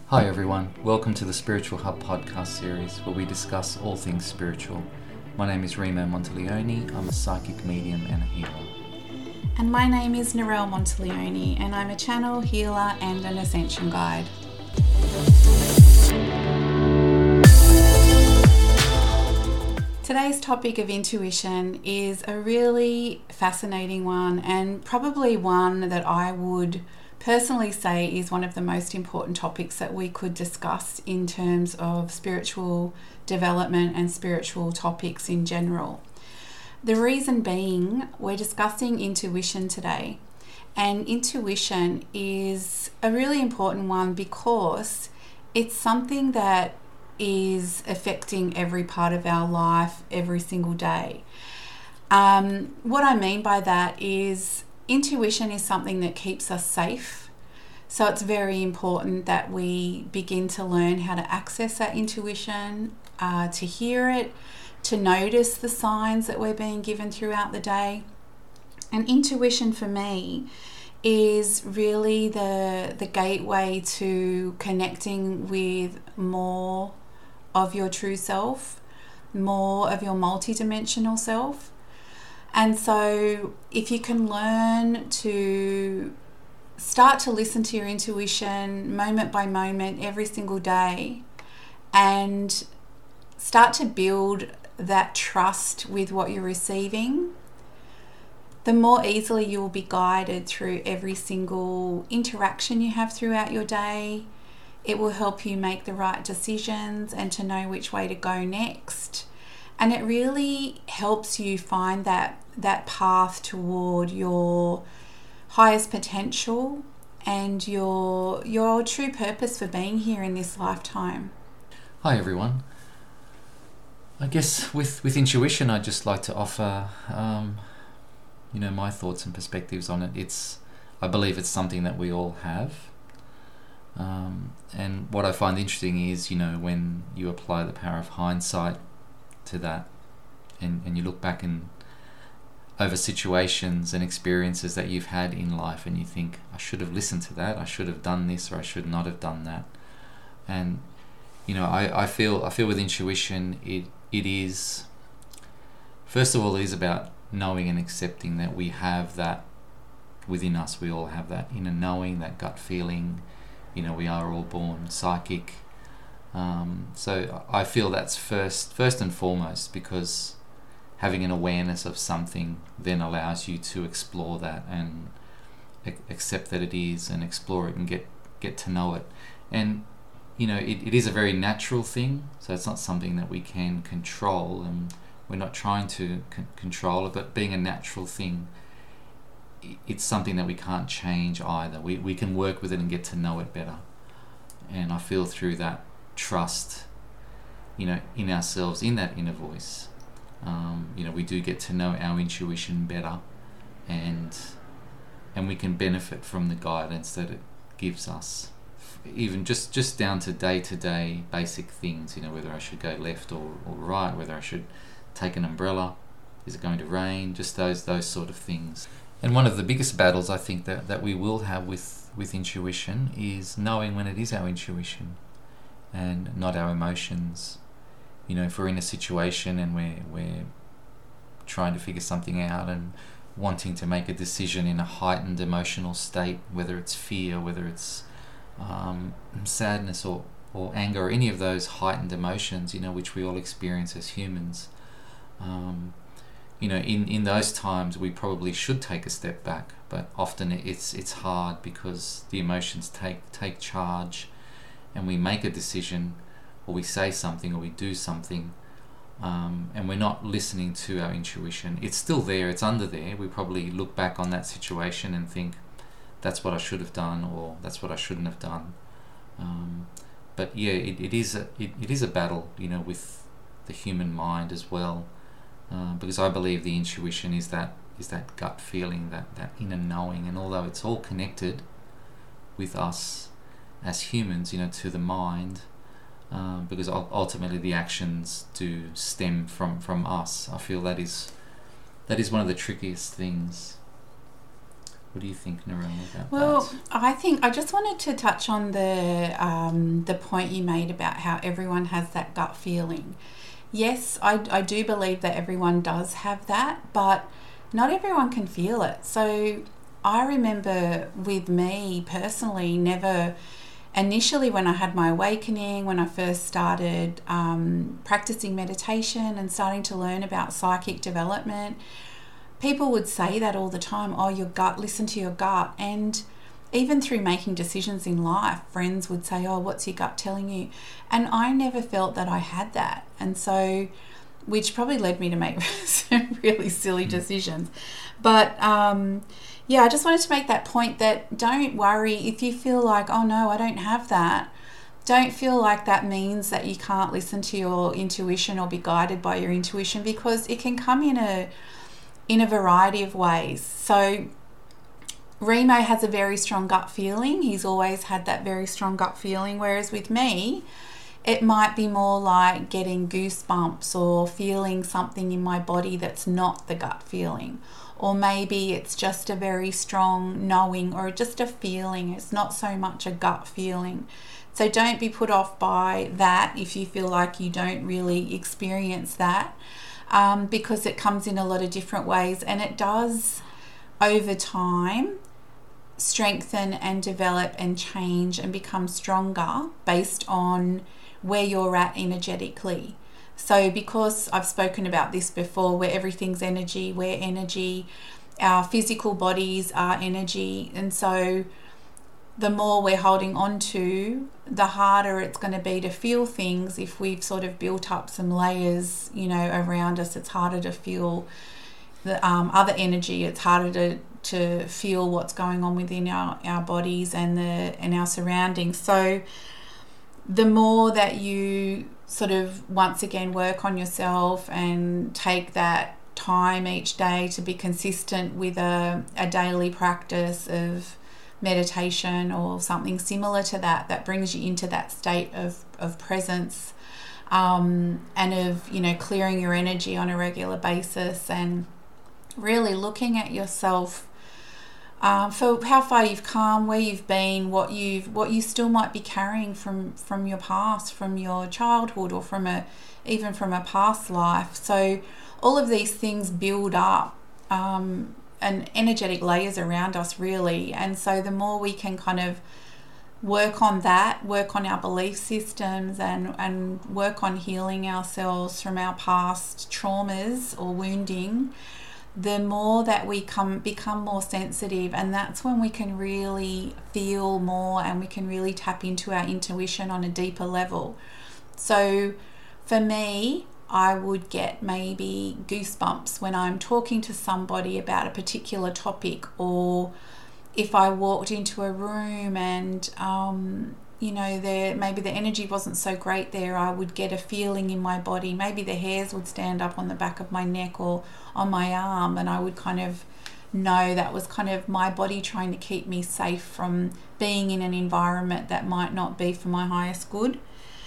Hi everyone, welcome to the Spiritual Hub podcast series where we discuss all things spiritual. My name is Remo Monteleone, I'm a psychic medium and a healer. And my name is Narelle Monteleone and I'm a channel, healer and an ascension guide. Today's topic of intuition is a really fascinating one, and probably one that I would personally say is one of the most important topics that we could discuss in terms of spiritual development and spiritual topics in general. The reason being, we're discussing intuition today, and intuition is a really important one because it's something that is affecting every part of our life every single day. What I mean by that is intuition is something that keeps us safe. So it's very important that we begin to learn how to access that intuition, to hear it, to notice the signs that we're being given throughout the day. And intuition for me is really the gateway to connecting with more of your true self, more of your multidimensional self. And so if you can learn to start to listen to your intuition moment by moment every single day and start to build that trust with what you're receiving, the more easily you will be guided through every single interaction you have throughout your day. It will help you make the right decisions and to know which way to go next. And it really helps you find that path toward your highest potential and your true purpose for being here in this lifetime. Hi everyone. I guess with intuition, I'd just like to offer my thoughts and perspectives on it. I believe it's something that we all have. And what I find interesting is, when you apply the power of hindsight to that and you look back over situations and experiences that you've had in life and you think, I should have listened to that, I should have done this, or I should not have done that. And, I feel with intuition, it is, first of all, it is about knowing and accepting that we have that within us. We all have that inner knowing, that gut feeling. We are all born psychic. So I feel that's first and foremost, because having an awareness of something then allows you to explore that and accept that it is, and explore it and get to know it. And it is a very natural thing, so it's not something that we can control, and we're not trying to control it, but being a natural thing, it's something that we can't change either. We can work with it and get to know it better. And I feel through that trust, in ourselves, in that inner voice, we do get to know our intuition better, and we can benefit from the guidance that it gives us, even just down to day-to-day basic things, whether I should go left or right, whether I should take an umbrella, is it going to rain, just those sort of things. And one of the biggest battles I think that we will have with intuition is knowing when it is our intuition and not our emotions. If we're in a situation and we're trying to figure something out and wanting to make a decision in a heightened emotional state, whether it's fear, whether it's sadness or anger, or any of those heightened emotions, which we all experience as humans, in those times we probably should take a step back, but often it's hard because the emotions take charge, and we make a decision, or we say something, or we do something, and we're not listening to our intuition. It's still there, it's under there. We probably look back on that situation and think, that's what I should have done, or that's what I shouldn't have done. But yeah, it is a battle, with the human mind as well. Because I believe the intuition is that gut feeling, that inner knowing, and although it's all connected with us as humans, to the mind, because ultimately the actions do stem from us. I feel that is one of the trickiest things What do you think, Narelle, about Well, that? I think I just wanted to touch on the point you made about how everyone has that gut feeling. Yes, I do believe that everyone does have that, but not everyone can feel it. So I remember with me personally, never initially when I had my awakening, when I first started practicing meditation and starting to learn about psychic development, people would say that all the time, oh, your gut, listen to your gut. And even through making decisions in life, friends would say, oh, what's your gut telling you? And I never felt that I had that. And so, which probably led me to make some really silly decisions. But yeah, I just wanted to make that point that don't worry if you feel like, oh no, I don't have that. Don't feel like that means that you can't listen to your intuition or be guided by your intuition, because it can come in a variety of ways. So Remo has a very strong gut feeling. He's always had that very strong gut feeling, whereas with me, it might be more like getting goosebumps or feeling something in my body that's not the gut feeling. Or maybe it's just a very strong knowing or just a feeling. It's not so much a gut feeling. So don't be put off by that if you feel like you don't really experience that, because it comes in a lot of different ways, and it does over time strengthen and develop and change and become stronger based on where you're at energetically. So because I've spoken about this before, where everything's energy, our physical bodies are energy, and so the more we're holding on to, the harder it's going to be to feel things. If we've sort of built up some layers, around us, it's harder to feel the other energy. It's harder to feel what's going on within our bodies and our surroundings. So the more that you sort of once again work on yourself and take that time each day to be consistent with a daily practice of meditation or something similar to that brings you into that state of presence, and of clearing your energy on a regular basis and really looking at yourself for how far you've come, where you've been, what you still might be carrying from your past, from your childhood, or even from a past life. So all of these things build up and energetic layers around us, really. And so the more we can kind of work on our belief systems and work on healing ourselves from our past traumas or wounding, the more that we become more sensitive, and that's when we can really feel more and we can really tap into our intuition on a deeper level. So for me, I would get maybe goosebumps when I'm talking to somebody about a particular topic, or if I walked into a room and maybe the energy wasn't so great there, I would get a feeling in my body. Maybe the hairs would stand up on the back of my neck or on my arm, and I would kind of know that was kind of my body trying to keep me safe from being in an environment that might not be for my highest good.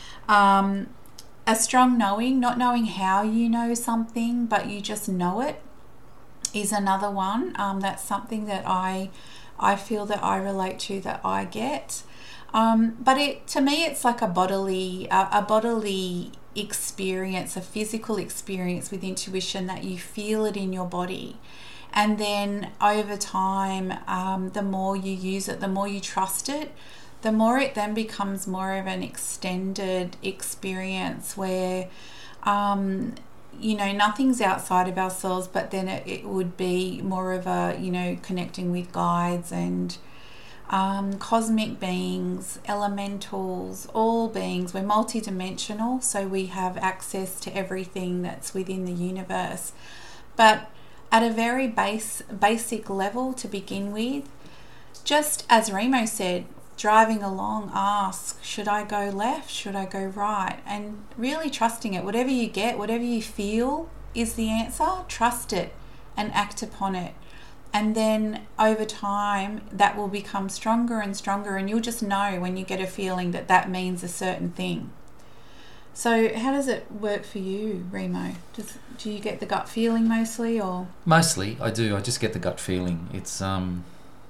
A strong knowing, not knowing how you know something, but you just know it, is another one. That's something that I feel that I relate to, that I get. But to me, it's like a bodily experience, a physical experience with intuition, that you feel it in your body. And then over time, the more you use it, the more you trust it, the more it then becomes more of an extended experience where, nothing's outside of ourselves, but then it would be more of a, connecting with guides and cosmic beings, elementals, all beings. We're multidimensional, so we have access to everything that's within the universe. But at a very basic level to begin with, just as Remo said, driving along, ask, should I go left? Should I go right? And really trusting it. Whatever you get, whatever you feel is the answer, trust it and act upon it. And then over time, that will become stronger and stronger, and you'll just know when you get a feeling that means a certain thing. So how does it work for you, Remo? Do you get the gut feeling mostly, or? Mostly, I do. I just get the gut feeling. It's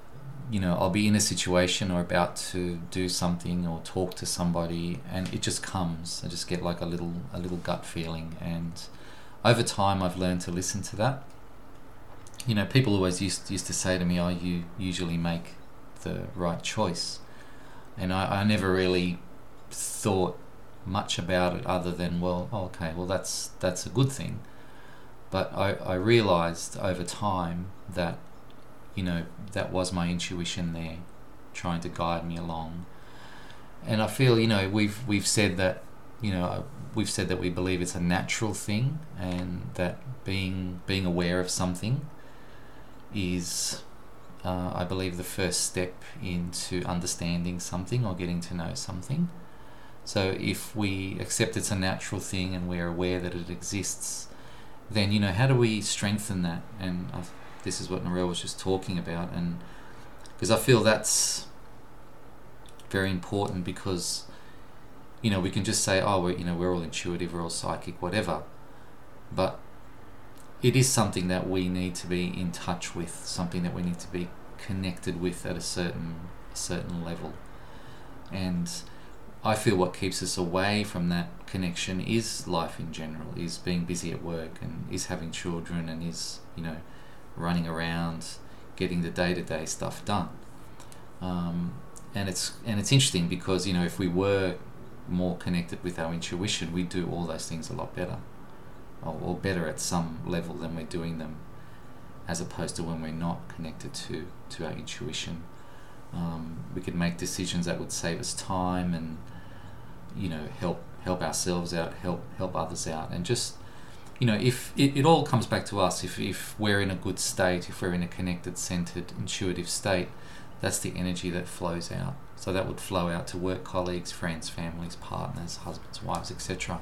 I'll be in a situation or about to do something or talk to somebody, and it just comes. I just get like a little gut feeling, and over time I've learned to listen to that. People always used to say to me, "Oh, you usually make the right choice," and I never really thought much about it other than, that's a good thing. But I realized over time that that was my intuition there, trying to guide me along. And I feel, we've said that, we believe it's a natural thing, and that being aware of something is, I believe, the first step into understanding something or getting to know something. So if we accept it's a natural thing and we're aware that it exists, then, how do we strengthen that? And this is what Narelle was just talking about, and because I feel that's very important, because we can just say, we're all intuitive, we're all psychic, whatever, but it is something that we need to be in touch with, something that we need to be connected with at a certain level. And I feel what keeps us away from that connection is life in general, is being busy at work, and is having children, and is running around getting the day-to-day stuff done. And it's interesting because if we were more connected with our intuition, we'd do all those things a lot better, or better at some level than we're doing them, as opposed to when we're not connected to our intuition. We could make decisions that would save us time and help ourselves out, help others out, and just if it all comes back to us, if we're in a good state, if we're in a connected, centered, intuitive state, that's the energy that flows out. So that would flow out to work colleagues, friends, families, partners, husbands, wives, etc.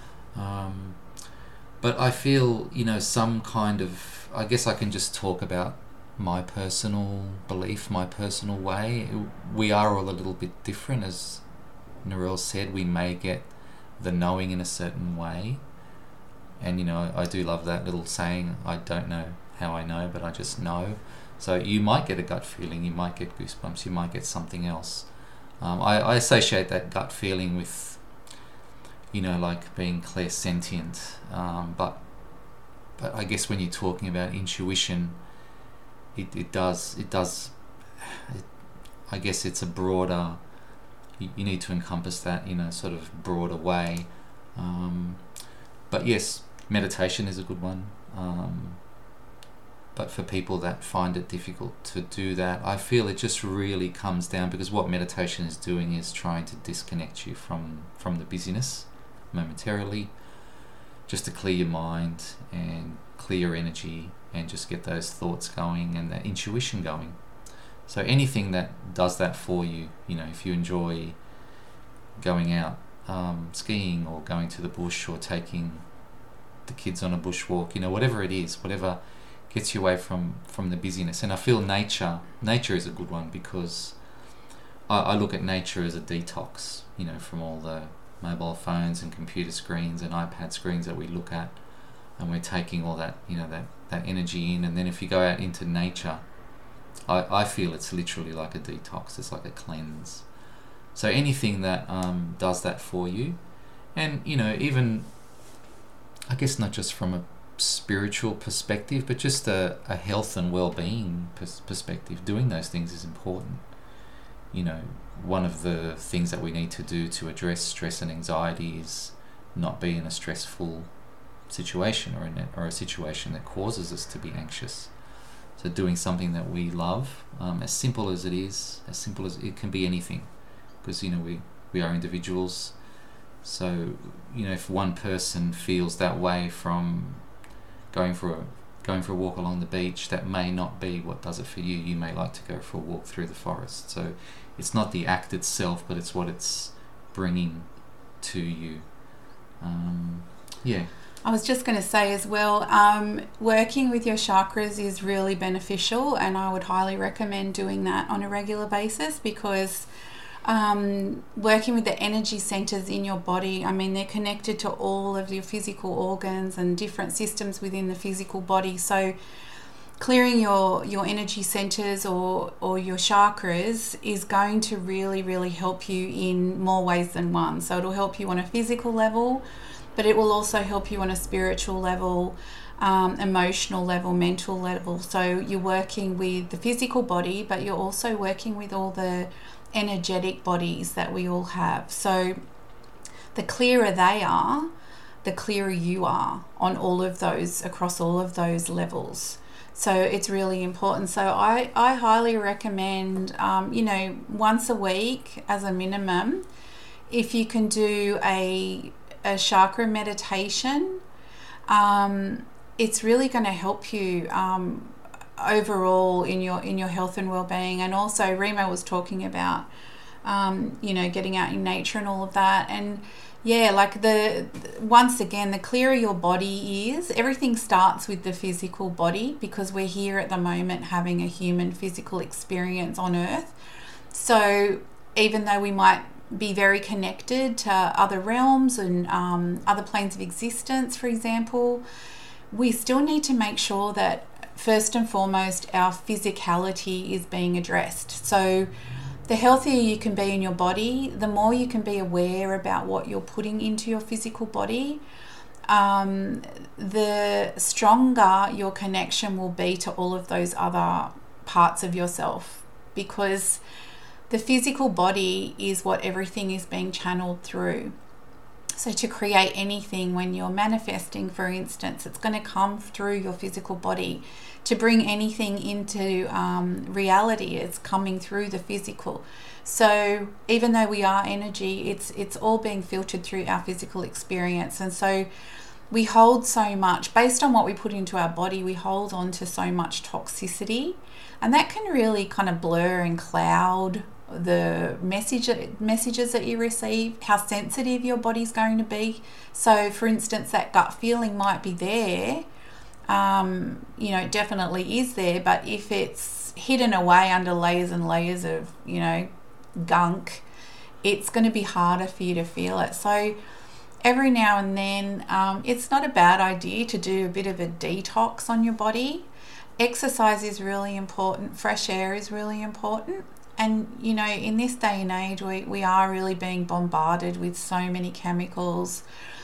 But I feel some kind of, I guess I can just talk about my personal belief, my personal way. We are all a little bit different, as Narelle said. We may get the knowing in a certain way. And I do love that little saying, I don't know how I know, but I just know. So you might get a gut feeling, you might get goosebumps, you might get something else. I associate that gut feeling with, like being clairsentient. But I guess when you're talking about intuition, it does. I guess it's a broader. You need to encompass that in a sort of broader way. But yes, meditation is a good one. But for people that find it difficult to do that, I feel it just really comes down, because what meditation is doing is trying to disconnect you from the busyness momentarily, just to clear your mind and clear your energy and just get those thoughts going and that intuition going. So anything that does that for you, if you enjoy going out skiing or going to the bush or taking the kids on a bushwalk, whatever it is, whatever gets you away from the busyness. And I feel nature is a good one, because I look at nature as a detox, from all the mobile phones and computer screens and iPad screens that we look at, and we're taking all that, that energy in. And then if you go out into nature, I feel it's literally like a detox. It's like a cleanse. So anything that does that for you, and even, I guess, not just from a spiritual perspective, but just a health and well-being perspective, doing those things is important. One of the things that we need to do to address stress and anxiety is not be in a stressful situation, or a situation that causes us to be anxious. So doing something that we love, as simple as it is, as simple as it can be, anything, because we are individuals. So if one person feels that way from going for a walk along the beach, that may not be what does it for you. You may like to go for a walk through the forest. So it's not the act itself, but it's what it's bringing to you. I was just going to say as well, working with your chakras is really beneficial, and I would highly recommend doing that on a regular basis, because working with the energy centers in your body, they're connected to all of your physical organs and different systems within the physical body. So clearing your energy centers or your chakras is going to really, really help you in more ways than one. So it'll help you on a physical level, but it will also help you on a spiritual level, emotional level, mental level. So you're working with the physical body, but you're also working with all the energetic bodies that we all have. So the clearer they are, the clearer you are on all of those, across all of those levels. So it's really important. So I highly recommend, once a week as a minimum, if you can do a chakra meditation, it's really going to help you overall in your health and well-being. And also Remo was talking about, getting out in nature and all of that. And yeah, like once again, the clearer your body is, everything starts with the physical body, because we're here at the moment having a human physical experience on Earth. So even though we might be very connected to other realms and other planes of existence, for example, we still need to make sure that first and foremost our physicality is being addressed. So the healthier you can be in your body, the more you can be aware about what you're putting into your physical body, the stronger your connection will be to all of those other parts of yourself, because the physical body is what everything is being channeled through. So to create anything, when you're manifesting, for instance, it's going to come through your physical body. To bring anything into reality, it's coming through the physical. So even though we are energy, it's all being filtered through our physical experience. And so we hold so much, based on what we put into our body, we hold on to so much toxicity. And that can really kind of blur and cloud the messages that you receive, how sensitive your body's going to be. So for instance, that gut feeling might be there, it definitely is there, but if it's hidden away under layers and layers of gunk, it's going to be harder for you to feel it. So every now and then, it's not a bad idea to do a bit of a detox on your body. Exercise is really important, fresh air is really important. And, in this day and age, we are really being bombarded with so many chemicals.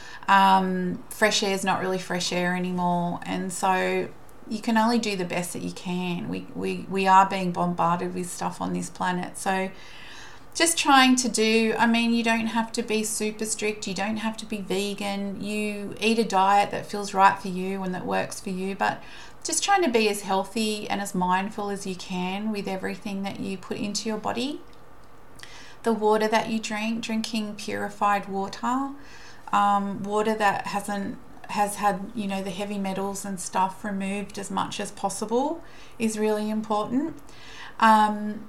Fresh air is not really fresh air anymore. And so you can only do the best that you can. We are being bombarded with stuff on this planet. So just trying to do, you don't have to be super strict. You don't have to be vegan. You eat a diet that feels right for you and that works for you. But just trying to be as healthy and as mindful as you can with everything that you put into your body. The water that you drinking purified water, water that has had the heavy metals and stuff removed as much as possible is really important. And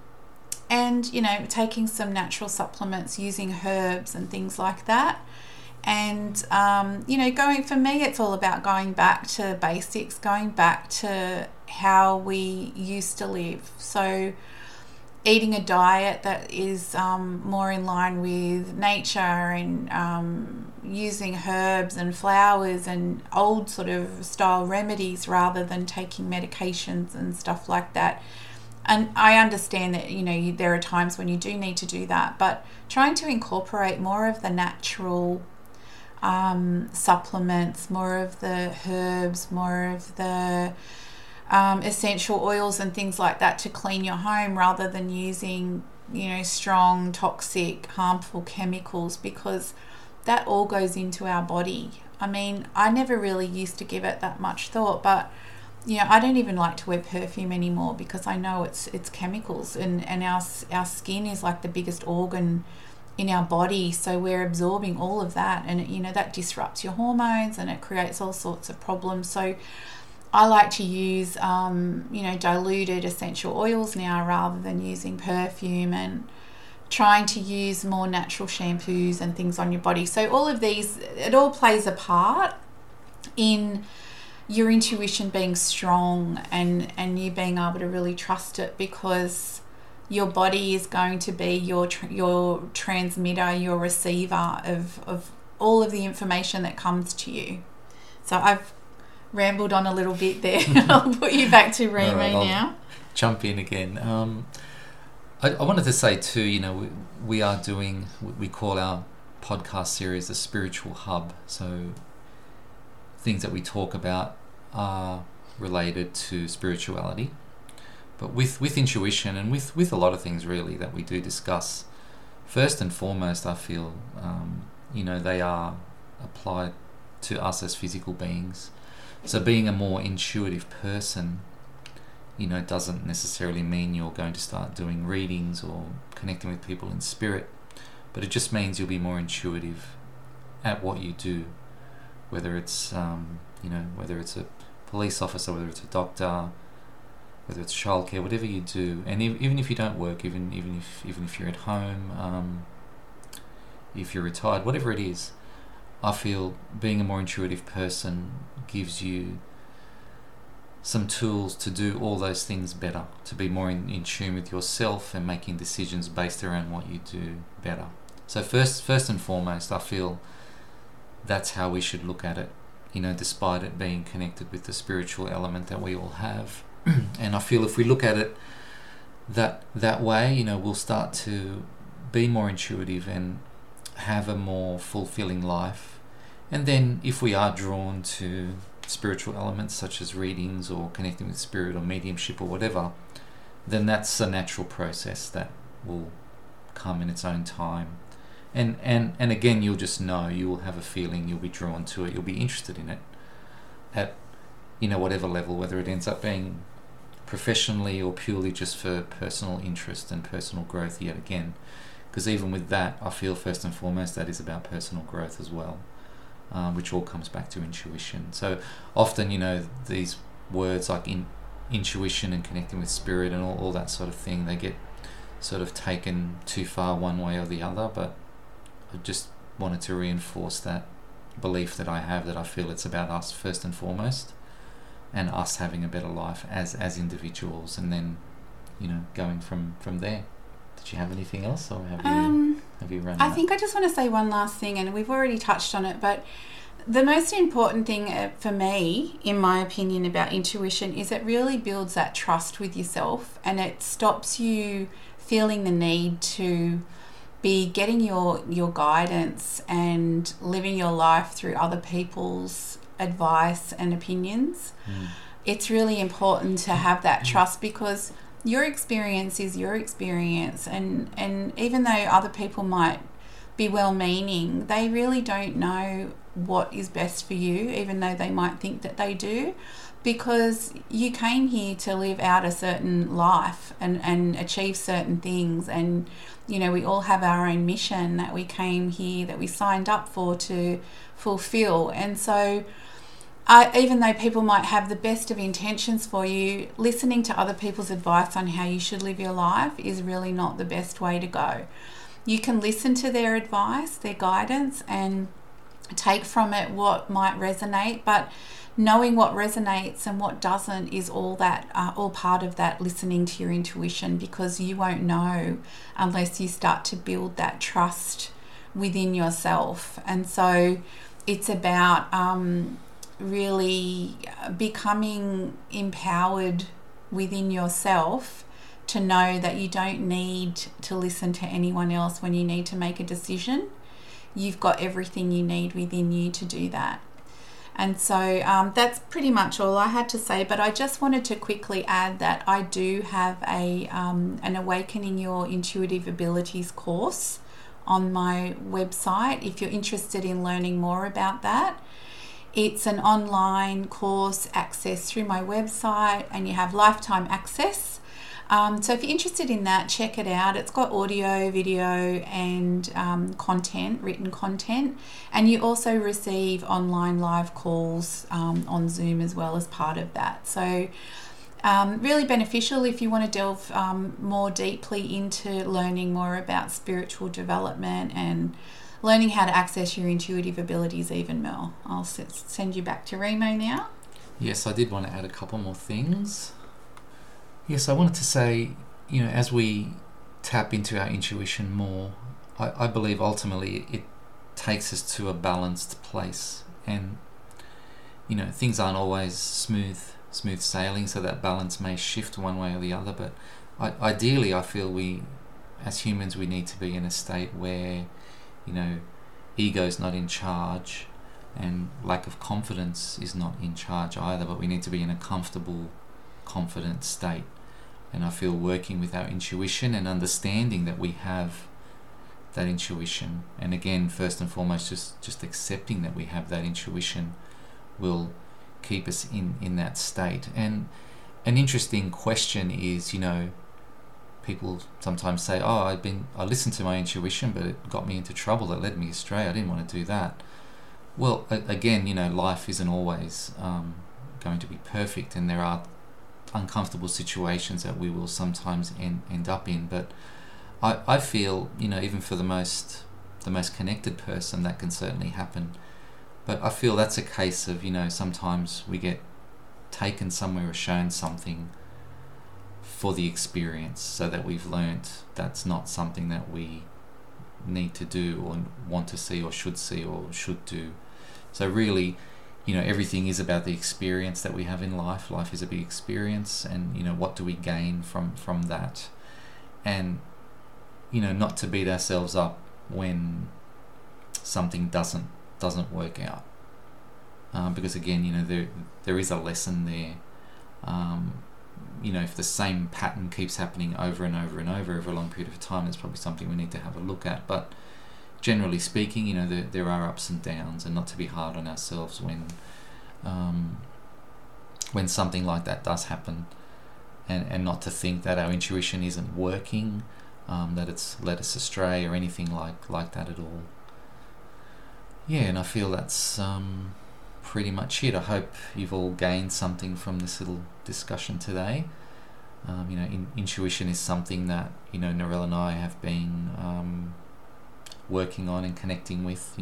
taking some natural supplements, using herbs and things like that. And, for me, it's all about going back to basics, going back to how we used to live. So eating a diet that is more in line with nature and using herbs and flowers and old sort of style remedies rather than taking medications and stuff like that. And I understand that, there are times when you do need to do that, but trying to incorporate more of the natural supplements, more of the herbs, more of the essential oils and things like that to clean your home, rather than using strong, toxic, harmful chemicals, because that all goes into our body. I never really used to give it that much thought, but I don't even like to wear perfume anymore, because I know it's chemicals, and our skin is like the biggest organ in our body, so we're absorbing all of that, and that disrupts your hormones and it creates all sorts of problems. So I like to use diluted essential oils now, rather than using perfume, and trying to use more natural shampoos and things on your body. So all of these, it all plays a part in your intuition being strong and you being able to really trust it, because your body is going to be your transmitter, your receiver of all of the information that comes to you. So I've rambled on a little bit there. I'll put you back to Remo now. Jump in again. I wanted to say too, you know, we are doing, we call our podcast series the Spiritual Hub. So things that we talk about are related to spirituality, but with intuition and with a lot of things really that we do discuss. First and foremost, I feel, you know, they are applied to us as physical beings. So being a more intuitive person, you know, doesn't necessarily mean you're going to start doing readings or connecting with people in spirit, but it just means you'll be more intuitive at what you do, whether it's, you know, whether it's a police officer, whether it's a doctor, whether it's childcare, whatever you do, and even if you don't work, even if you're at home, if you're retired, whatever it is, I feel being a more intuitive person gives you some tools to do all those things better, to be more in tune with yourself and making decisions based around what you do better. So first and foremost, I feel that's how we should look at it, you know, despite it being connected with the spiritual element that we all have. And I feel if we look at it that way, you know, we'll start to be more intuitive and have a more fulfilling life. And then if we are drawn to spiritual elements such as readings or connecting with spirit or mediumship or whatever, then that's a natural process that will come in its own time. And again, you'll just know, you will have a feeling, you'll be drawn to it, you'll be interested in it at, you know, whatever level, whether it ends up being professionally or purely just for personal interest and personal growth yet again. Because even with that, I feel first and foremost that is about personal growth as well, which all comes back to intuition. So often, you know, these words like intuition and connecting with spirit and all that sort of thing, they get sort of taken too far one way or the other, but I just wanted to reinforce that belief that I have, that I feel it's about us first and foremost, and us having a better life as individuals, and then, you know, going from there. Did you have anything else, or have you run out? I think I just want to say one last thing, and we've already touched on it, but the most important thing for me, in my opinion, about intuition is it really builds that trust with yourself, and it stops you feeling the need to be getting your guidance and living your life through other people's advice and opinions. It's really important to have that trust, because your experience is your experience, and even though other people might be well-meaning, they really don't know what is best for you, even though they might think that they do, because you came here to live out a certain life and achieve certain things. And, you know, we all have our own mission that we came here, that we signed up for to fulfill. And so even though people might have the best of intentions for you, listening to other people's advice on how you should live your life is really not the best way to go. You can listen to their advice, their guidance, and take from it what might resonate, but knowing what resonates and what doesn't is all part of that listening to your intuition, because you won't know unless you start to build that trust within yourself. And so it's about really becoming empowered within yourself to know that you don't need to listen to anyone else when you need to make a decision. You've got everything you need within you to do that. And so that's pretty much all I had to say, but I just wanted to quickly add that I do have an Awakening Your Intuitive Abilities course on my website if you're interested in learning more about that. It's an online course accessed through my website, and you have lifetime access. So if you're interested in that, check it out. It's got audio, video, and content, written content. And you also receive online live calls on Zoom as well as part of that. So really beneficial if you want to delve more deeply into learning more about spiritual development and learning how to access your intuitive abilities even more. I'll send you back to Remo now. Yes, I did want to add a couple more things. Yes, I wanted to say, you know, as we tap into our intuition more, I believe ultimately it takes us to a balanced place. And things aren't always smooth sailing, so that balance may shift one way or the other. But ideally, I feel we, as humans, we need to be in a state where, ego's not in charge, and lack of confidence is not in charge either. But we need to be in a comfortable, confident state. And I feel working with our intuition and understanding that we have that intuition, and again, first and foremost, just accepting that we have that intuition will keep us in that state. And an interesting question is, people sometimes say, I listened to my intuition, but it got me into trouble, that led me astray, I didn't want to do that. Well, again, life isn't always going to be perfect, and there are uncomfortable situations that we will sometimes end up in. But I feel, even for the most connected person, that can certainly happen. But I feel that's a case of, sometimes we get taken somewhere or shown something for the experience, so that we've learnt that's not something that we need to do or want to see or should do. So really, everything is about the experience that we have in life. Life is a big experience, and, what do we gain from that? And, not to beat ourselves up when something doesn't work out, because again, there is a lesson there. If the same pattern keeps happening over and over and over a long period of time, it's probably something we need to have a look at. But generally speaking, there are ups and downs, and not to be hard on ourselves when something like that does happen, and not to think that our intuition isn't working, that it's led us astray or anything like that at all. Yeah, and I feel that's pretty much it. I hope you've all gained something from this little discussion today. Intuition is something that, Narelle and I have been working on and connecting with,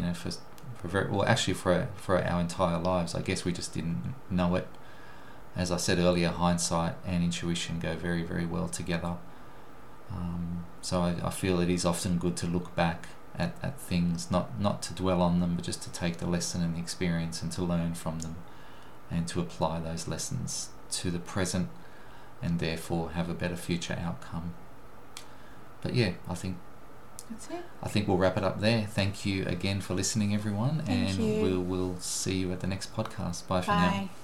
for our entire lives. I guess we just didn't know it. As I said earlier, hindsight and intuition go very, very well together. So I feel it is often good to look back at things, not to dwell on them, but just to take the lesson and the experience and to learn from them, and to apply those lessons to the present, and therefore have a better future outcome. But yeah, I think that's it. I think we'll wrap it up there. Thank you again for listening, everyone. Thank you. We'll see you at the next podcast. Bye for now.